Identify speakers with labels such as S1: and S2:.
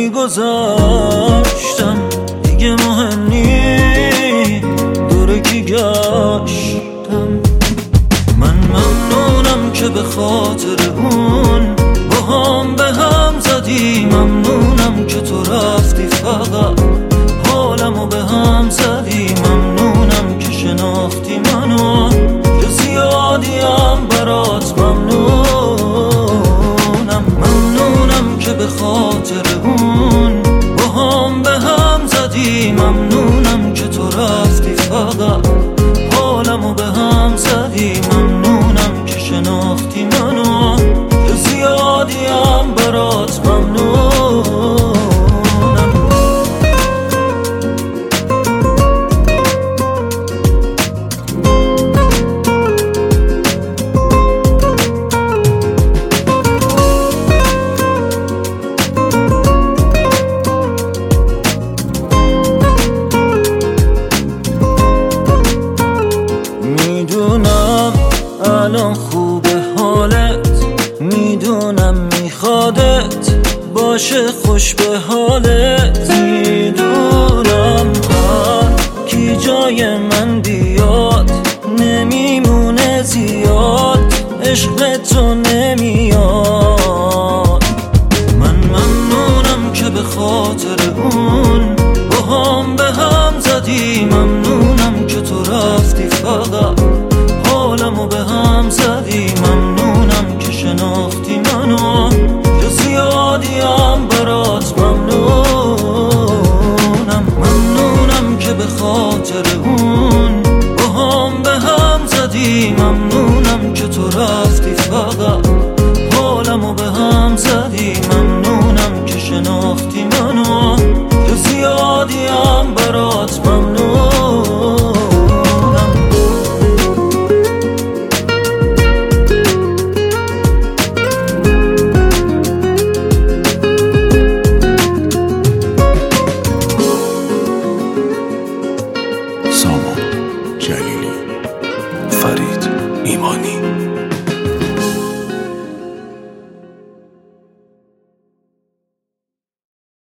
S1: گذاشتم دیگه مهم نی دوره کی گشتم. من ممنونم که به خاطر اون با هم به هم زدی، ممنونم که تو رفتی فقط حالمو به هم زدی، ممنونم که شناختی منو که زیادیم برات ممنونم. ممنونم که به خاطر اون با هم به هم زدی، ممنونم که تو رفتی فقط حالمو به هم زدی، ممنونم که شناختی منو که زیادیم برات ممنونم. میدونم الان خوبه حالت، میدونم میخوادت باشه خوش به حالت، میدونم هر کی جای من بیاد نمیمونه زیاد، عشق تو نمیاد. من ممنونم که به خاطر اون با هم به هم زدی، ممنونم که تو رفتی فقط حالمو به هم زدی، ممنونم که شناختی منو که زیادیم برات ممنونم. ممنونم که به خاطر اون با هم به هم زدی، ممنونم که تو رفتی فقط حالمو به هم زدی، ممنونم که شناختی منو که زیادیم برات ممنونم.
S2: سامان جلیلی، فرید ایمانی.